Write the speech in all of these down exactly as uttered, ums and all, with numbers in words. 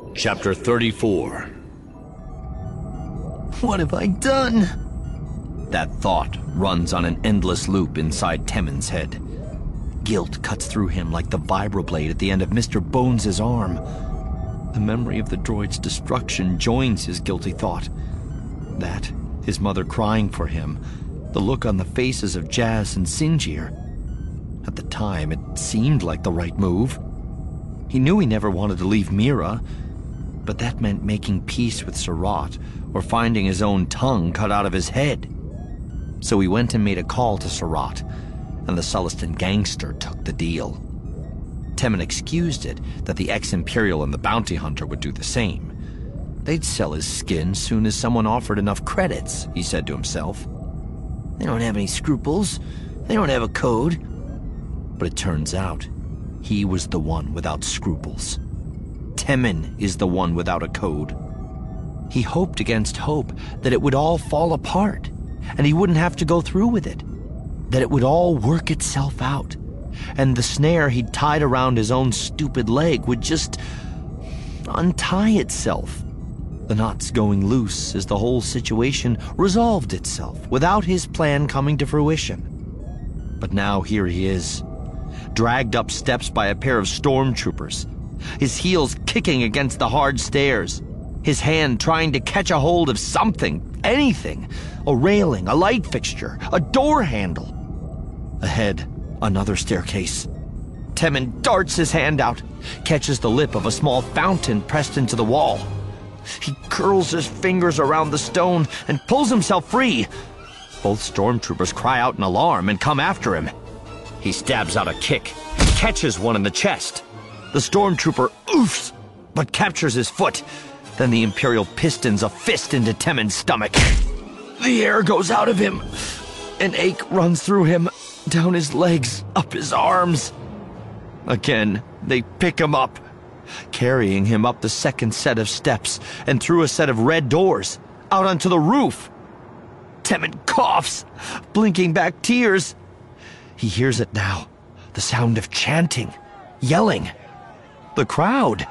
Chapter thirty-four. What have I done? That thought runs on an endless loop inside Temmin's head. Guilt cuts through him like the vibroblade at the end of Mister Bones' arm. The memory of the droid's destruction joins his guilty thought. That, his mother crying for him, the look on the faces of Jaz and Sinjir. At the time, it seemed like the right move. He knew he never wanted to leave Mira, but that meant making peace with Surratt or finding his own tongue cut out of his head. So he went and made a call to Surratt, and the Sullustan gangster took the deal. Temmin excused it that the ex-Imperial and the bounty hunter would do the same. They'd sell his skin soon as someone offered enough credits, he said to himself. They don't have any scruples. They don't have a code. But it turns out, he was the one without scruples. Temmin is the one without a code. He hoped against hope that it would all fall apart, and he wouldn't have to go through with it. That it would all work itself out, and the snare he'd tied around his own stupid leg would just untie itself. The knots going loose as the whole situation resolved itself without his plan coming to fruition. But now here he is, dragged up steps by a pair of stormtroopers, his heels kicking against the hard stairs, his hand trying to catch a hold of something, anything, a railing, a light fixture, a door handle. Ahead, another staircase. Temmin darts his hand out, catches the lip of a small fountain pressed into the wall. He curls his fingers around the stone and pulls himself free. Both stormtroopers cry out in alarm and come after him. He stabs out a kick, catches one in the chest. The stormtrooper oofs, but captures his foot. Then the Imperial pistons a fist into Temmin's stomach. The air goes out of him. An ache runs through him, down his legs, up his arms. Again, they pick him up, carrying him up the second set of steps and through a set of red doors, out onto the roof. Temmin coughs, blinking back tears. He hears it now, the sound of chanting, yelling. The crowd.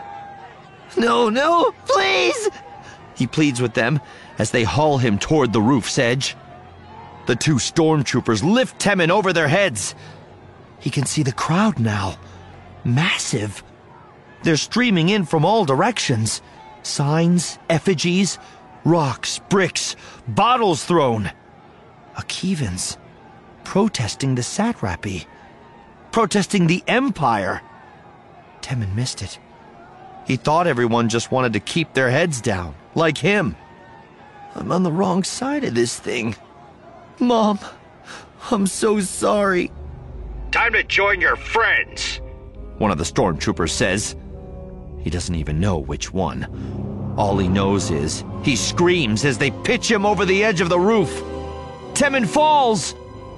No, no, please! He pleads with them as they haul him toward the roof's edge. The two stormtroopers lift Temmin over their heads. He can see the crowd now. Massive. They're streaming in from all directions. Signs, effigies, rocks, bricks, bottles thrown. Akivans. Protesting the satrapy. Protesting the Empire. Temmin missed it. He thought everyone just wanted to keep their heads down, like him. I'm on the wrong side of this thing. Mom, I'm so sorry. Time to join your friends, one of the stormtroopers says. He doesn't even know which one. All he knows is he screams as they pitch him over the edge of the roof. Temmin falls!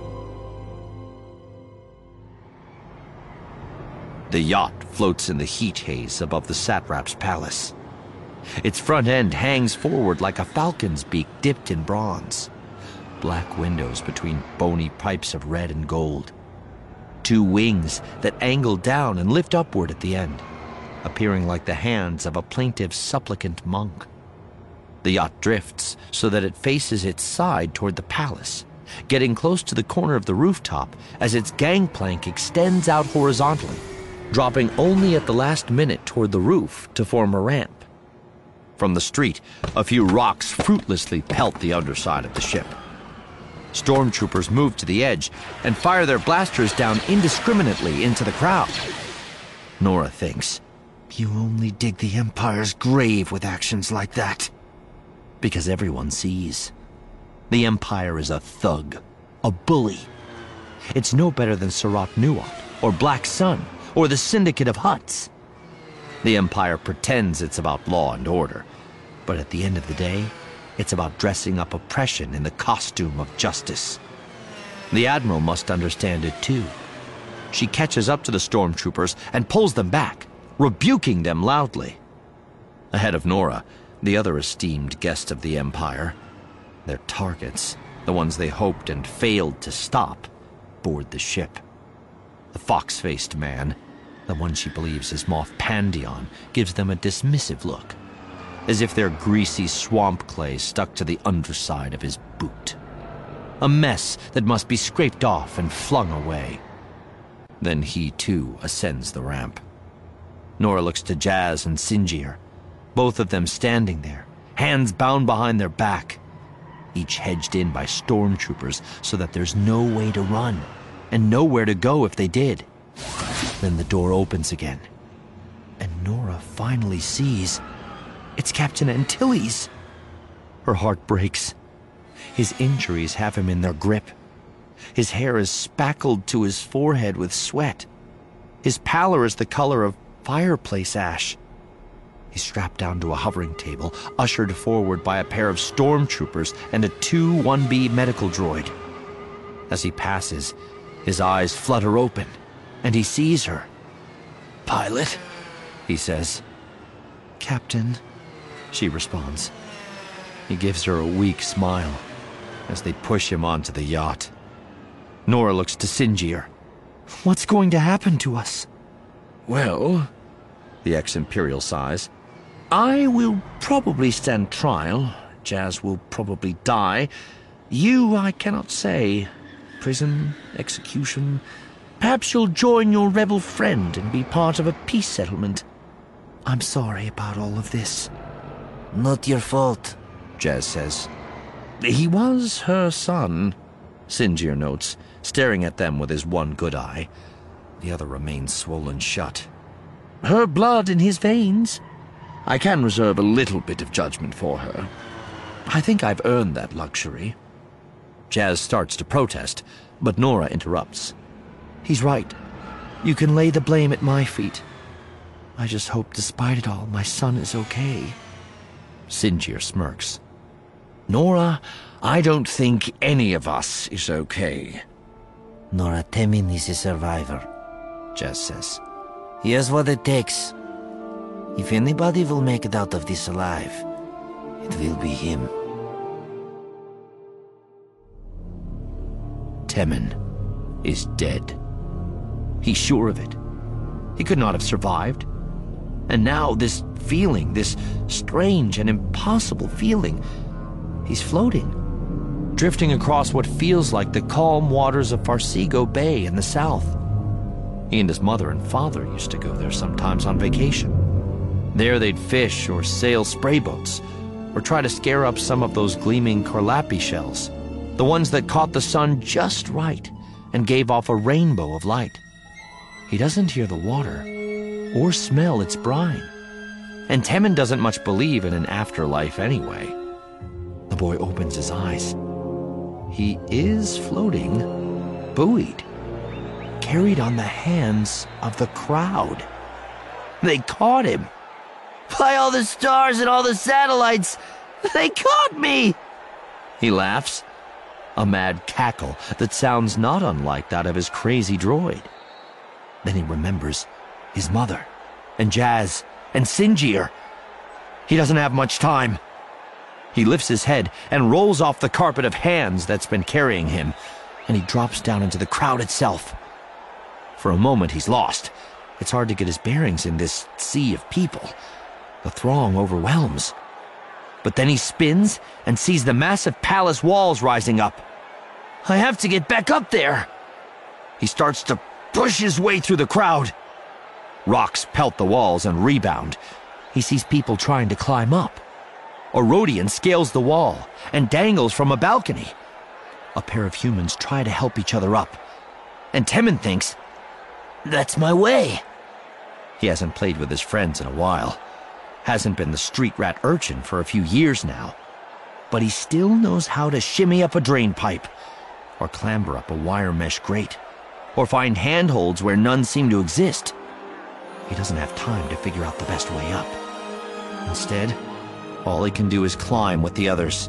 The yacht floats in the heat haze above the satrap's palace. Its front end hangs forward like a falcon's beak dipped in bronze. Black windows between bony pipes of red and gold. Two wings that angle down and lift upward at the end, appearing like the hands of a plaintive supplicant monk. The yacht drifts so that it faces its side toward the palace, getting close to the corner of the rooftop as its gangplank extends out horizontally, dropping only at the last minute toward the roof to form a ramp. From the street, a few rocks fruitlessly pelt the underside of the ship. Stormtroopers move to the edge and fire their blasters down indiscriminately into the crowd. Nora thinks, you only dig the Empire's grave with actions like that. Because everyone sees. The Empire is a thug, a bully. It's no better than Surratt Nuot or Black Sun or the Syndicate of Hutts. The Empire pretends it's about law and order, but at the end of the day, it's about dressing up oppression in the costume of justice. The Admiral must understand it too. She catches up to the stormtroopers and pulls them back, rebuking them loudly. Ahead of Nora, the other esteemed guest of the Empire, their targets, the ones they hoped and failed to stop, board the ship. The fox-faced man, The one she believes is Moff Pandion gives them a dismissive look, as if they're greasy swamp clay stuck to the underside of his boot. A mess that must be scraped off and flung away. Then he, too, ascends the ramp. Nora looks to Jazz and Sinjir, both of them standing there, hands bound behind their back, each hedged in by stormtroopers so that there's no way to run, and nowhere to go if they did. Then the door opens again, and Nora finally sees it's Captain Antilles. Her heart breaks. His injuries have him in their grip. His hair is spackled to his forehead with sweat. His pallor is the color of fireplace ash. He's strapped down to a hovering table, ushered forward by a pair of stormtroopers and a two one B medical droid. As he passes, his eyes flutter open, and he sees her. "Pilot," he says. "Captain," she responds. He gives her a weak smile as they push him onto the yacht. Nora looks to Sinjir. "What's going to happen to us?" Well, the ex-Imperial sighs, I will probably stand trial. Jazz will probably die. You, I cannot say. Prison, execution. Perhaps you'll join your rebel friend and be part of a peace settlement. "I'm sorry about all of this." Not your fault, Jazz says. He was her son, Sinjir notes, staring at them with his one good eye. The other remains swollen shut. Her blood in his veins. I can reserve a little bit of judgment for her. I think I've earned that luxury. Jazz starts to protest, but Nora interrupts. "He's right. You can lay the blame at my feet. I just hope despite it all, my son is okay." Sinjir smirks. Nora, I don't think any of us is okay. Nora Temin is a survivor, Jazz says. He has what it takes. If anybody will make it out of this alive, it will be him. Temmin is dead. He's sure of it. He could not have survived. And now this feeling, this strange and impossible feeling, he's floating, drifting across what feels like the calm waters of Farseego Bay in the south. He and his mother and father used to go there sometimes on vacation. There they'd fish or sail spray boats, or try to scare up some of those gleaming Karlapi shells, the ones that caught the sun just right and gave off a rainbow of light. He doesn't hear the water or smell its brine, and Temmin doesn't much believe in an afterlife anyway. The boy opens his eyes. He is floating, buoyed, carried on the hands of the crowd. They caught him. By all the stars and all the satellites, they caught me! He laughs, a mad cackle that sounds not unlike that of his crazy droid. Then he remembers his mother, and Jazz, and Sinjir. He doesn't have much time. He lifts his head and rolls off the carpet of hands that's been carrying him, and he drops down into the crowd itself. For a moment he's lost. It's hard to get his bearings in this sea of people. The throng overwhelms. But then he spins and sees the massive palace walls rising up. I have to get back up there. He starts to push his way through the crowd. Rocks pelt the walls and rebound. He sees people trying to climb up. A Rodian scales the wall and dangles from a balcony. A pair of humans try to help each other up. And Temmin thinks, that's my way. He hasn't played with his friends in a while. Hasn't been the street rat urchin for a few years now. But he still knows how to shimmy up a drain pipe, or clamber up a wire mesh grate, or find handholds where none seem to exist. He doesn't have time to figure out the best way up. Instead, all he can do is climb with the others.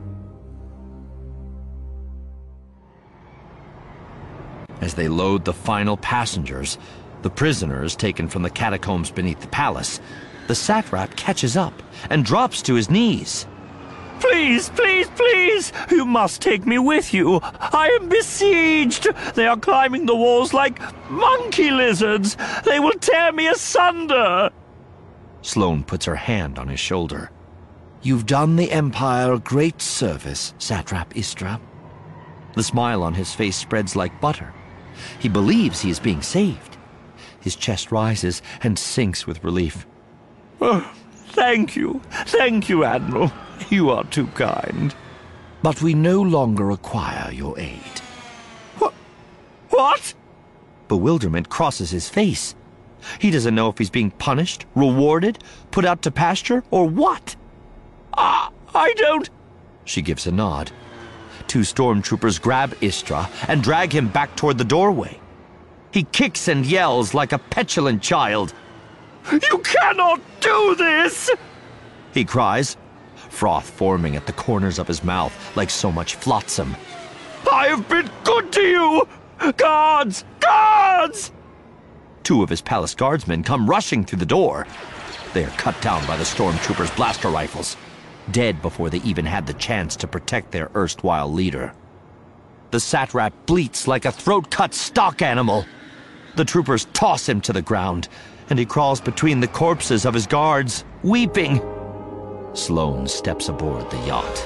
As they load the final passengers, the prisoners taken from the catacombs beneath the palace, the satrap catches up and drops to his knees. Please, please, please! You must take me with you. I am besieged. They are climbing the walls like monkey lizards. They will tear me asunder. Sloane puts her hand on his shoulder. You've done the Empire great service, Satrap Istra. The smile on his face spreads like butter. He believes he is being saved. His chest rises and sinks with relief. Oh, thank you. Thank you, Admiral. You are too kind. But we no longer require your aid. What? What? Bewilderment crosses his face. He doesn't know if he's being punished, rewarded, put out to pasture, or what. Ah, I don't... She gives a nod. Two stormtroopers grab Istra and drag him back toward the doorway. He kicks and yells like a petulant child. You cannot do this! He cries, froth forming at the corners of his mouth like so much flotsam. I have been good to you! Guards! Guards! Two of his palace guardsmen come rushing through the door. They are cut down by the stormtroopers' blaster rifles, dead before they even had the chance to protect their erstwhile leader. The satrap bleats like a throat-cut stock animal. The troopers toss him to the ground, and he crawls between the corpses of his guards, weeping. Sloane steps aboard the yacht.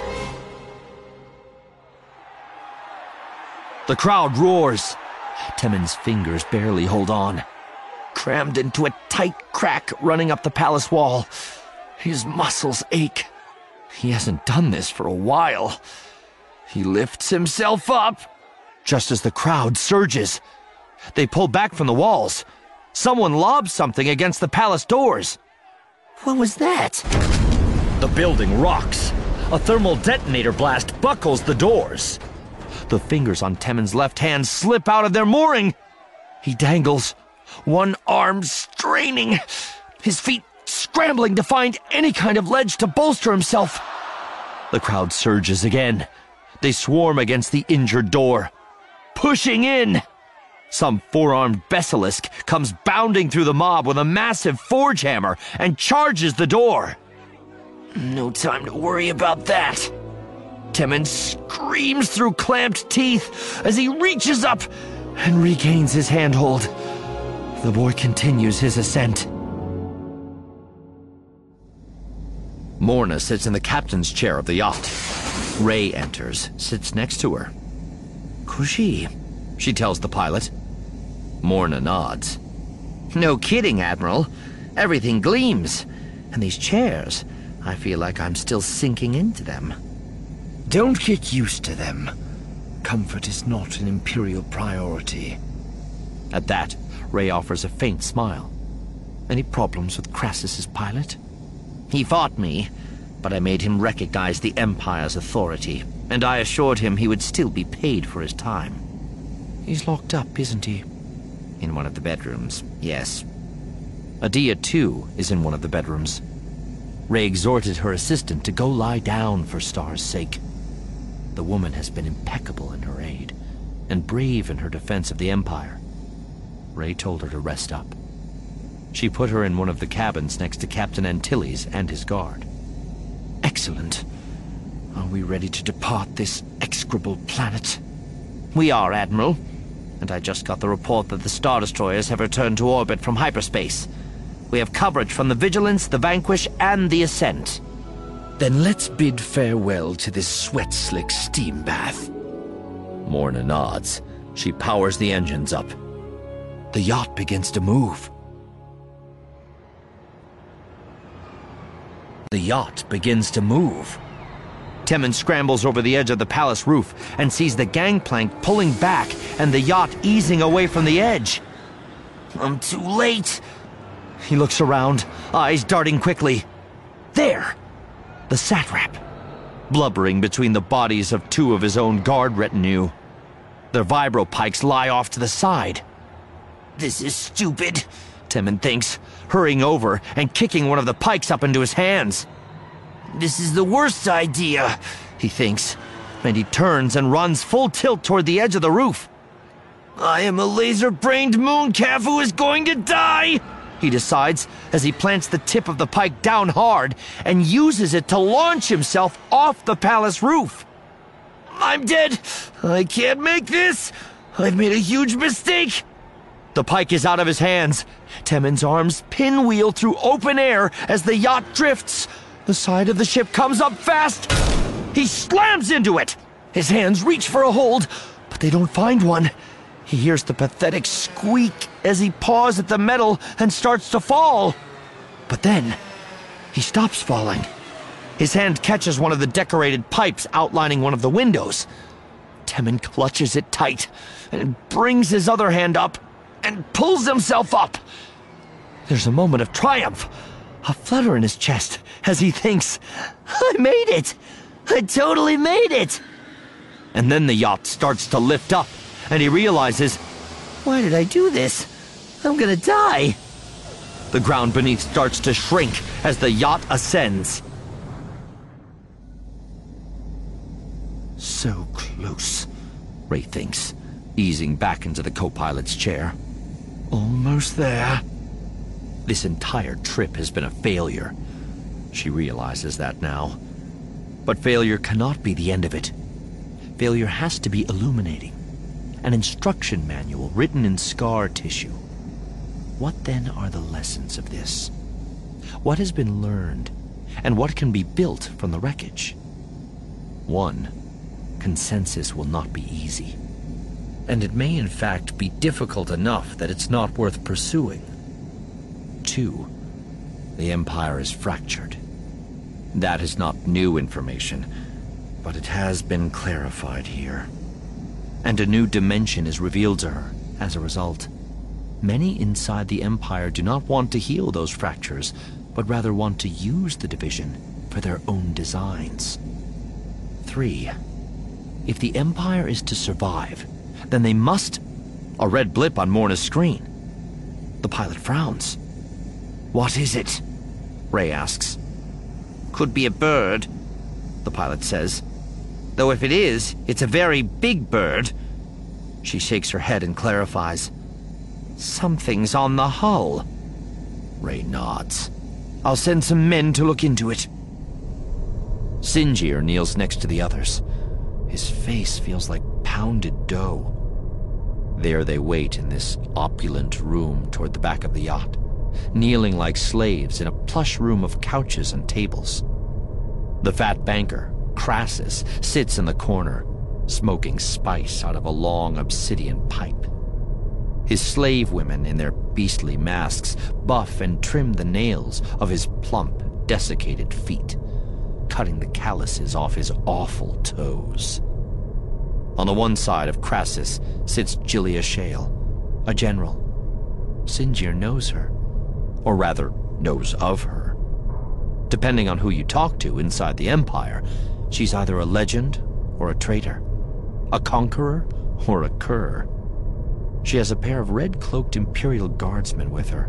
The crowd roars. Temmin's fingers barely hold on. Crammed into a tight crack running up the palace wall. His muscles ache. He hasn't done this for a while. He lifts himself up, just as the crowd surges. They pull back from the walls. Someone lobs something against the palace doors. What was that? The building rocks. A thermal detonator blast buckles the doors. The fingers on Temmin's left hand slip out of their mooring. He dangles, one arm straining, his feet scrambling to find any kind of ledge to bolster himself. The crowd surges again. They swarm against the injured door, pushing in. Some four-armed basilisk comes bounding through the mob with a massive forge hammer and charges the door. No time to worry about that. Temmin screams through clamped teeth as he reaches up and regains his handhold. The boy continues his ascent. Morna sits in the captain's chair of the yacht. Ray enters, sits next to her. Kushi, she tells the pilot. Morna nods. No kidding, Admiral. Everything gleams. And these chairs, I feel like I'm still sinking into them. Don't get used to them. Comfort is not an Imperial priority. At that, Ray offers a faint smile. Any problems with Crassus's pilot? He fought me, but I made him recognize the Empire's authority, and I assured him he would still be paid for his time. He's locked up, isn't he? In one of the bedrooms, yes. Adia, too, is in one of the bedrooms. Ray exhorted her assistant to go lie down for Star's sake. The woman has been impeccable in her aid, and brave in her defense of the Empire. Ray told her to rest up. She put her in one of the cabins next to Captain Antilles and his guard. Excellent. Are we ready to depart this execrable planet? We are, Admiral. And I just got the report that the Star Destroyers have returned to orbit from hyperspace. We have coverage from the Vigilance, the Vanquish, and the Ascent. Then let's bid farewell to this sweat-slick steam bath. Morna nods. She powers the engines up. The yacht begins to move. The yacht begins to move. Temmin scrambles over the edge of the palace roof and sees the gangplank pulling back and the yacht easing away from the edge. I'm too late. He looks around, eyes darting quickly. There! The satrap, blubbering between the bodies of two of his own guard retinue. Their vibro pikes lie off to the side. This is stupid, Temmin thinks, hurrying over and kicking one of the pikes up into his hands. This is the worst idea, he thinks, and he turns and runs full tilt toward the edge of the roof. I am a laser-brained mooncalf who is going to die! he decides as he plants the tip of the pike down hard and uses it to launch himself off the palace roof. I'm dead! I can't make this! I've made a huge mistake! The pike is out of his hands. Temin's arms pinwheel through open air as the yacht drifts. The side of the ship comes up fast. He slams into it. His hands reach for a hold, but they don't find one. He hears the pathetic squeak as he paws at the metal and starts to fall. But then, he stops falling. His hand catches one of the decorated pipes outlining one of the windows. Temin clutches it tight and brings his other hand up and pulls himself up. There's a moment of triumph, a flutter in his chest as he thinks, I made it! I totally made it! And then the yacht starts to lift up, and he realizes, why did I do this? I'm gonna die. The ground beneath starts to shrink as the yacht ascends. So close, Ray thinks, easing back into the co-pilot's chair. Almost there. This entire trip has been a failure. She realizes that now. But failure cannot be the end of it. Failure has to be illuminating. An instruction manual written in scar tissue. What then are the lessons of this? What has been learned, and what can be built from the wreckage? One, consensus will not be easy. And it may in fact be difficult enough that it's not worth pursuing. Two, the Empire is fractured. That is not new information, but it has been clarified here. And a new dimension is revealed to her as a result. Many inside the Empire do not want to heal those fractures, but rather want to use the division for their own designs. Three, if the Empire is to survive, then they must... A red blip on Morna's screen. The pilot frowns. What is it? Ray asks. Could be a bird, the pilot says. Though if it is, it's a very big bird. She shakes her head and clarifies. Something's on the hull. Ray nods. I'll send some men to look into it. Sinjir kneels next to the others. His face feels like pounded dough. There they wait in this opulent room toward the back of the yacht, kneeling like slaves in a plush room of couches and tables. The fat banker, Crassus, sits in the corner, smoking spice out of a long obsidian pipe. His slave women in their beastly masks buff and trim the nails of his plump, desiccated feet, cutting the calluses off his awful toes. On the one side of Crassus sits Gilia Shale, a general. Sinjir knows her, or rather, knows of her. Depending on who you talk to inside the Empire, she's either a legend or a traitor, a conqueror or a cur. She has a pair of red-cloaked Imperial guardsmen with her.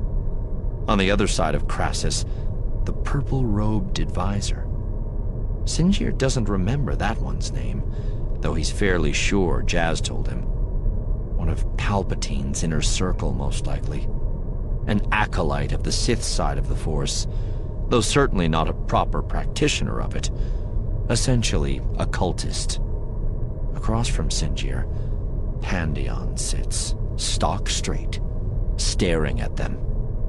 On the other side of Crassus, the purple-robed advisor. Sinjir doesn't remember that one's name, though he's fairly sure Jazz told him. One of Palpatine's inner circle, most likely. An acolyte of the Sith side of the Force, though certainly not a proper practitioner of it. Essentially a cultist. Across from Sinjir, Pandion sits, stock straight, staring at them.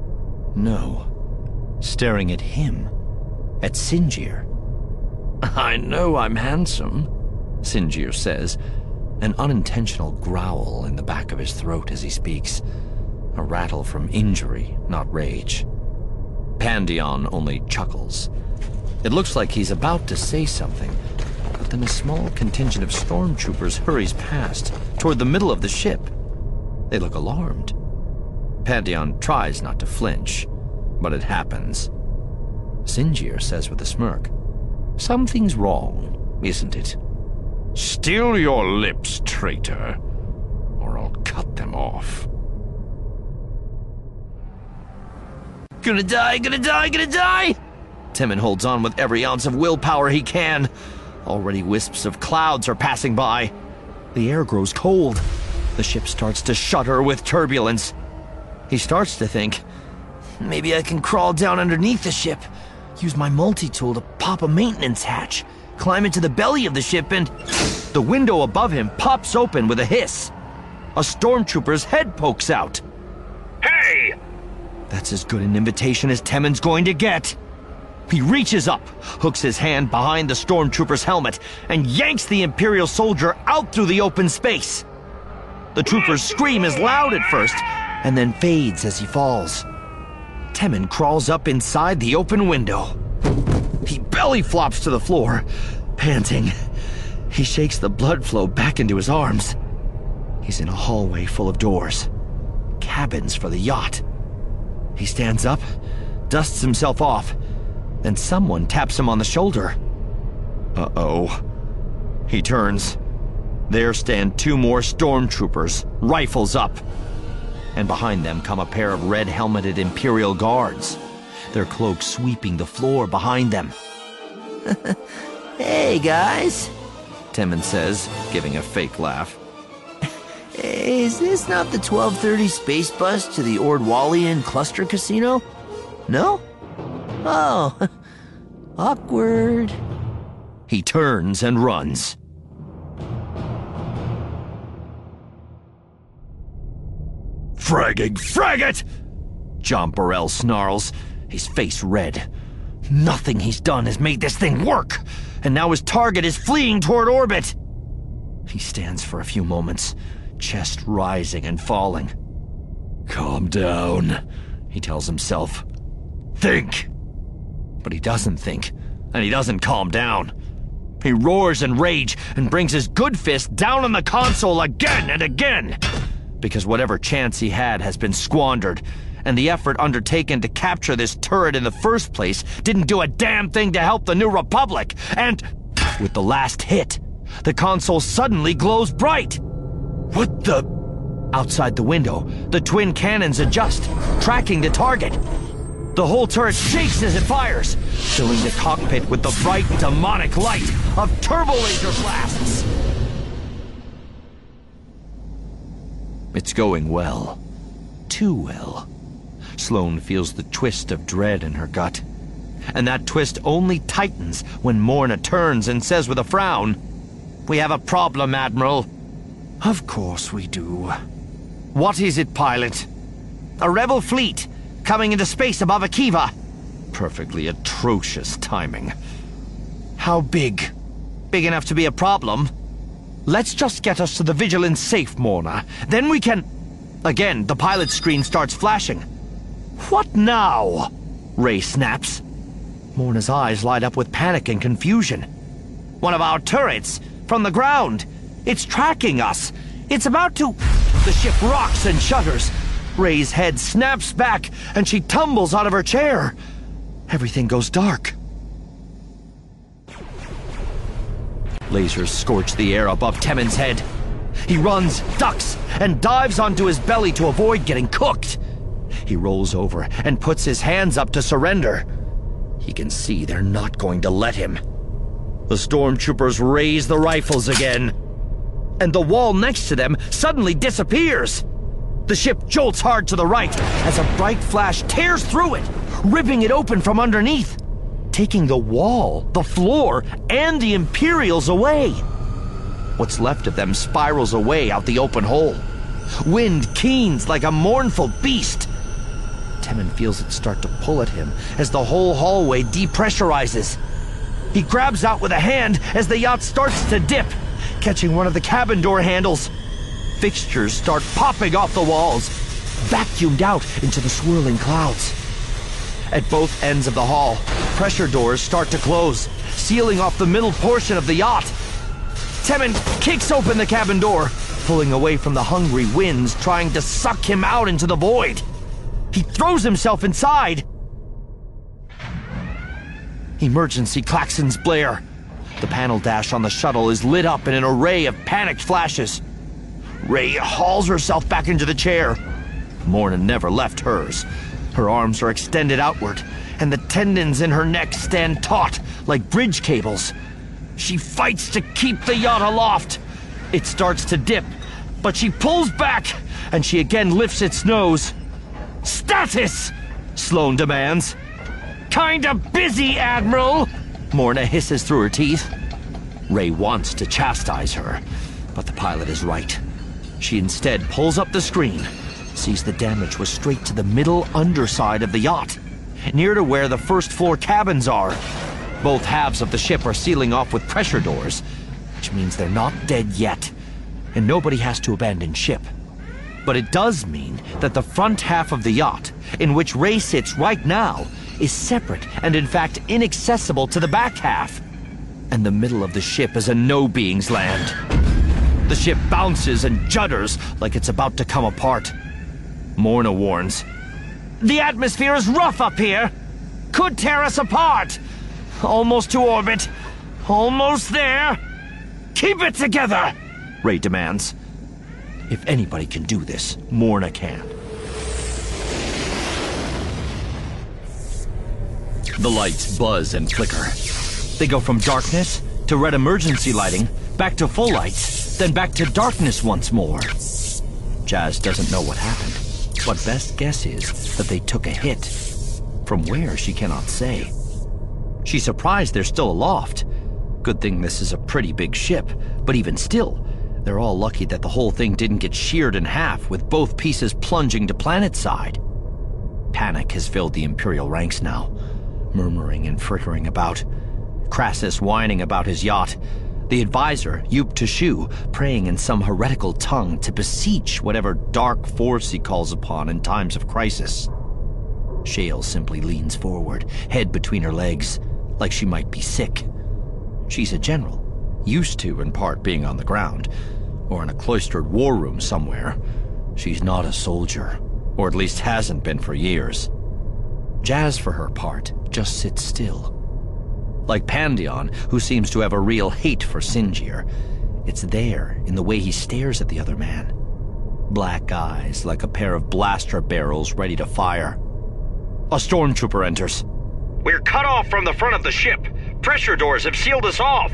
No, staring at him, at Sinjir. I know I'm handsome, Sinjir says, an unintentional growl in the back of his throat as he speaks, a rattle from injury, not rage. Pandion only chuckles. It looks like he's about to say something, but then a small contingent of stormtroopers hurries past, toward the middle of the ship. They look alarmed. Pandion tries not to flinch, but it happens. Sinjir says with a smirk, Something's wrong, isn't it? Still your lips, traitor, or I'll cut them off. Gonna die, gonna die, gonna die! Temin holds on with every ounce of willpower he can. Already wisps of clouds are passing by. The air grows cold. The ship starts to shudder with turbulence. He starts to think, Maybe I can crawl down underneath the ship, use my multi-tool to pop a maintenance hatch, climb into the belly of the ship and... The window above him pops open with a hiss. A stormtrooper's head pokes out. Hey! That's as good an invitation as Temmin's going to get. He reaches up, hooks his hand behind the stormtrooper's helmet, and yanks the Imperial soldier out through the open space. The trooper's scream is loud at first, and then fades as he falls. Temmin crawls up inside the open window. He belly flops to the floor, panting. He shakes the blood flow back into his arms. He's in a hallway full of doors. Cabins for the yacht. He stands up, dusts himself off, then someone taps him on the shoulder. Uh-oh. He turns. There stand two more stormtroopers, rifles up. And behind them come a pair of red-helmeted Imperial guards, their cloaks sweeping the floor behind them. Hey, guys. Temmin says, giving a fake laugh. Is this not the twelve thirty space bus to the Ordwalian Cluster Casino? No? Oh, awkward. He turns and runs. Fragging, frag it! John Burrell snarls, his face red. Nothing he's done has made this thing work, and now his target is fleeing toward orbit. He stands for a few moments, chest rising and falling. Calm down, he tells himself. Think! But he doesn't think, and he doesn't calm down. He roars in rage and brings his good fist down on the console again and again. Because whatever chance he had has been squandered, and the effort undertaken to capture this turret in the first place didn't do a damn thing to help the New Republic, and with the last hit, the console suddenly glows bright. What the... Outside the window, the twin cannons adjust, tracking the target. The whole turret shakes as it fires, filling the cockpit with the bright, demonic light of turbo laser blasts. It's going well. Too well. Sloane feels the twist of dread in her gut. And that twist only tightens when Morna turns and says with a frown, "We have a problem, Admiral." "Of course we do." "What is it, pilot?" "A rebel fleet, coming into space above Akiva." Perfectly atrocious timing. "How big?" "Big enough to be a problem." "Let's just get us to the Vigilance safe, Morna. Then we can..." Again, the pilot screen starts flashing. "What now?" Ray snaps. Morna's eyes light up with panic and confusion. "One of our turrets, from the ground. It's tracking us. It's about to..." The ship rocks and shudders. Ray's head snaps back, and she tumbles out of her chair. Everything goes dark. Lasers scorch the air above Temmin's head. He runs, ducks, and dives onto his belly to avoid getting cooked. He rolls over and puts his hands up to surrender. He can see they're not going to let him. The stormtroopers raise the rifles again, and the wall next to them suddenly disappears. The ship jolts hard to the right as a bright flash tears through it, ripping it open from underneath, taking the wall, the floor, and the Imperials away. What's left of them spirals away out the open hole. Wind keens like a mournful beast. Temmin feels it start to pull at him as the whole hallway depressurizes. He grabs out with a hand as the yacht starts to dip, catching one of the cabin door handles. Fixtures start popping off the walls, vacuumed out into the swirling clouds. At both ends of the hall, pressure doors start to close, sealing off the middle portion of the yacht. Temmin kicks open the cabin door, pulling away from the hungry winds trying to suck him out into the void. He throws himself inside. Emergency klaxons blare. The panel dash on the shuttle is lit up in an array of panicked flashes. Ray hauls herself back into the chair. Morna never left hers. Her arms are extended outward, and the tendons in her neck stand taut like bridge cables. She fights to keep the yacht aloft. It starts to dip, but she pulls back, and she again lifts its nose. "Status!" Sloane demands. Kinda busy, Admiral! Morna hisses through her teeth. Ray wants to chastise her, but the pilot is right. She instead pulls up the screen, sees the damage was straight to the middle underside of the yacht, near to where the first floor cabins are. Both halves of the ship are sealing off with pressure doors, which means they're not dead yet, and nobody has to abandon ship. But it does mean that the front half of the yacht, in which Ray sits right now, is separate and in fact inaccessible to the back half. And the middle of the ship is a no-beings land. The ship bounces and judders like it's about to come apart. Morna warns. The atmosphere is rough up here. Could tear us apart. Almost to orbit. Almost there. Keep it together, Ray demands. If anybody can do this, Morna can. The lights buzz and flicker. They go from darkness to red emergency lighting, back to full lights, then back to darkness once more. Jazz doesn't know what happened, but best guess is that they took a hit. From where, she cannot say. She's surprised they're still aloft. Good thing this is a pretty big ship, but even still, they're all lucky that the whole thing didn't get sheared in half with both pieces plunging to planet side. Panic has filled the Imperial ranks now, murmuring and frittering about. Crassus whining about his yacht. The advisor, Yup Tashu, praying in some heretical tongue to beseech whatever dark force he calls upon in times of crisis. Shale simply leans forward, head between her legs, like she might be sick. She's a general, used to, in part, being on the ground, or in a cloistered war room somewhere. She's not a soldier, or at least hasn't been for years. Jazz, for her part, just sits still. Like Pandion, who seems to have a real hate for Sinjir, it's there in the way he stares at the other man. Black eyes like a pair of blaster barrels ready to fire. A stormtrooper enters. We're cut off from the front of the ship. Pressure doors have sealed us off.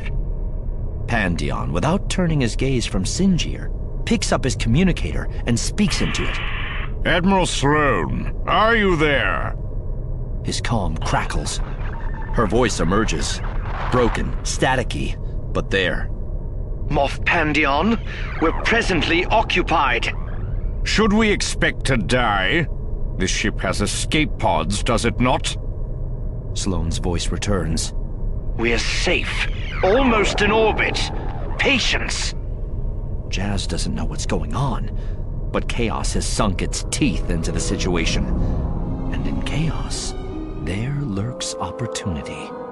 Pandion, without turning his gaze from Sinjir, picks up his communicator and speaks into it. Admiral Sloane, are you there? His comm crackles. Her voice emerges, broken, staticky, but there. Moff Pandion, we're presently occupied. Should we expect to die? This ship has escape pods, does it not? Sloane's voice returns. We're safe. Almost in orbit. Patience. Jazz doesn't know what's going on, but chaos has sunk its teeth into the situation. And in chaos, there lurks opportunity.